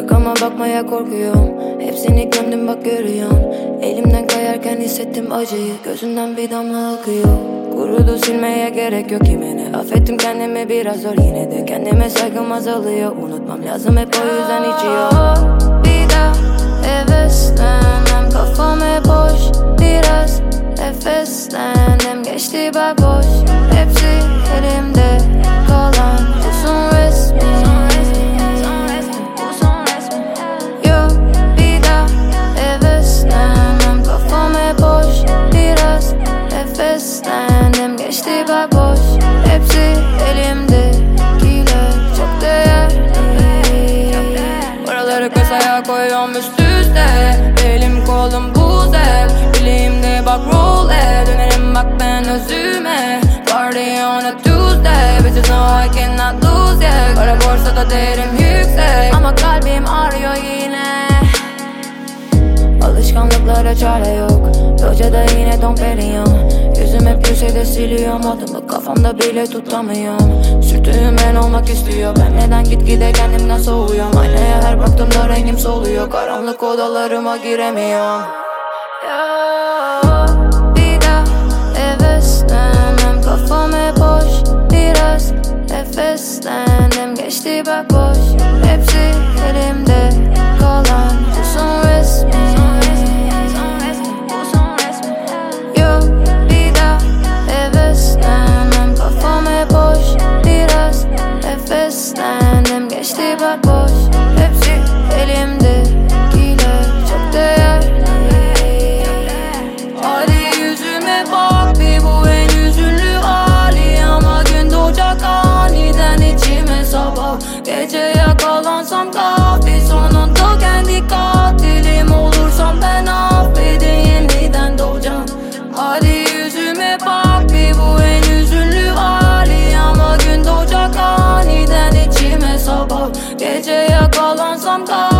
Arkama bakmaya korkuyorum. Hepsini gömdüm bak görüyorum. Elimden kayarken hissettim acıyı. Gözünden bir damla akıyor. Kurudu silmeye gerek yok kimene. Affettim kendimi biraz zor yine de. Kendime saygım azalıyor. Unutmam lazım hep o yüzden içiyor. Bir daha heveslenmem. Kafam hep boş. Biraz nefeslendim. Geçti bak boş. Hepsi elimde kalan bu son resmi. Yok bir daha heveslenmem. Kafam hep boş. Biraz nefeslendim. Geçti bak boş. Hepsi elimdekiler çok değerli. Paraları kasaya koyuyorum üst üste. Elim kolum buz hep. Bileğimde bak roulette. Dönerim bak ben özüme. Party on a Tuesday. Bitches know I cannot lose yeah. Kara borsada değerim yüksek. Ama kalbim ağrıyor yine. Alışkanlıklara çare yok. Locada yine Dom Perignon. Yüzüm hep köşede siliyorum. Adımı kafamda bile tutamıyorum. Sürtüğüm ben olmak istiyor. Ben neden gitgide kendimden soğuyorum. Aynaya her baktığımda rengim soluyor. Karanlık odalarıma giremiyorum. Bir daha heveslenmem. Kafam hep boş. Biraz nefeslendim. Geçti bak boş. Hepsi elimde kalan bu son resmi. Yok bir daha heveslenmem. Kafam hep boş. Biraz nefeslendim. Geçti bak boş. Hepsi elimdekiler çok değerli. Hadi yüzüme bak bir bu en üzünlü hali. Ama gün doğacak aniden içime sabah. Gece yakalansam kahve sonunda kendi katilim olursam ben affedin yeniden doğacağım. Hadi yüzüme bak bir bu en üzünlü hali. Ama gün doğacak aniden içime sabah. Gece yakalansam kahve